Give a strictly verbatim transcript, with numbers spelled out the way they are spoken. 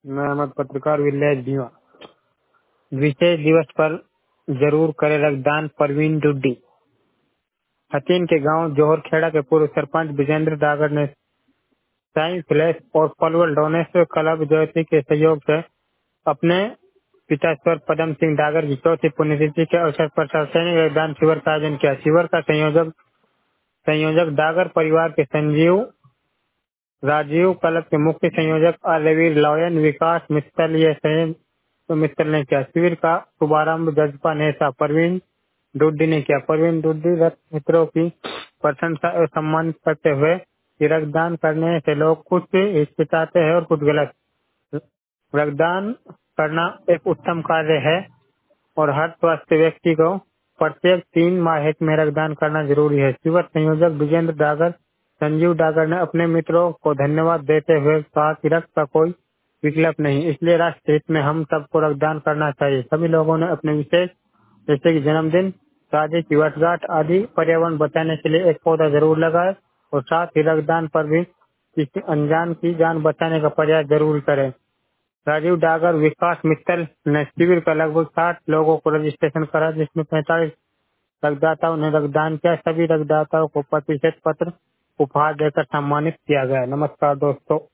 मैं अहमद पत्रकार विलेज दीवा। विशेष दिवस पर जरूर करे रक्तदान। परवीन डुड्डी। हथीन के गांव जोहरखेड़ा के पूर्व सरपंच विजेंद्र डागर ने साई फ्लैश और पलवल डोनेश्वर क्लब ज्योति के सहयोग से अपने पिता स्वर पदम सिंह डागर की चौथी पुण्यतिथि के अवसर पर सार्वजनिक रक्तदान शिविर का आयोजन किया। शिविर का संयोजक संयोजक डागर परिवार के संजीव राजीव, क्लब के मुख्य संयोजक अलवीर लॉयन, विकास मित्तल ये संयुक्त मित्तल ने किया। शिविर का शुभारंभ जजपा नेता परवीन डुड्डी ने किया। परवीन डुड्डी रक्त मित्रों की प्रशंसा और सम्मानित करते हुए कि रक्तदान करने से लोग कुछ हिचकिचाते हैं और कुछ गलत। रक्तदान करना एक उत्तम कार्य है और हर स्वस्थ व्यक्ति को प्रत्येक तीन माह में रक्तदान करना जरूरी है। शिविर संयोजक विजेंद्र डागर संजीव डागर ने अपने मित्रों को धन्यवाद देते हुए कहा कि रक्त का कोई विकल्प नहीं, इसलिए राष्ट्र हित में हम सबको रक्तदान करना चाहिए। सभी लोगों ने अपने विशेष जैसे कि जन्मदिन, शादी की वर्षगांठ आदि पर्यावरण बचाने के लिए एक पौधा जरूर लगाए और साथ ही रक्तदान पर भी किसी अनजान की जान बचाने का प्रयास जरूर करें। राजीव डागर, विकास मित्तल ने शिविर का लगभग साठ लोगों को रजिस्ट्रेशन करा, जिसमें पैंतालीस रक्तदाताओं ने रक्तदान किया। सभी रक्तदाताओं को प्रतिशत पत्र उपहार देकर सम्मानित किया गया। नमस्कार दोस्तों।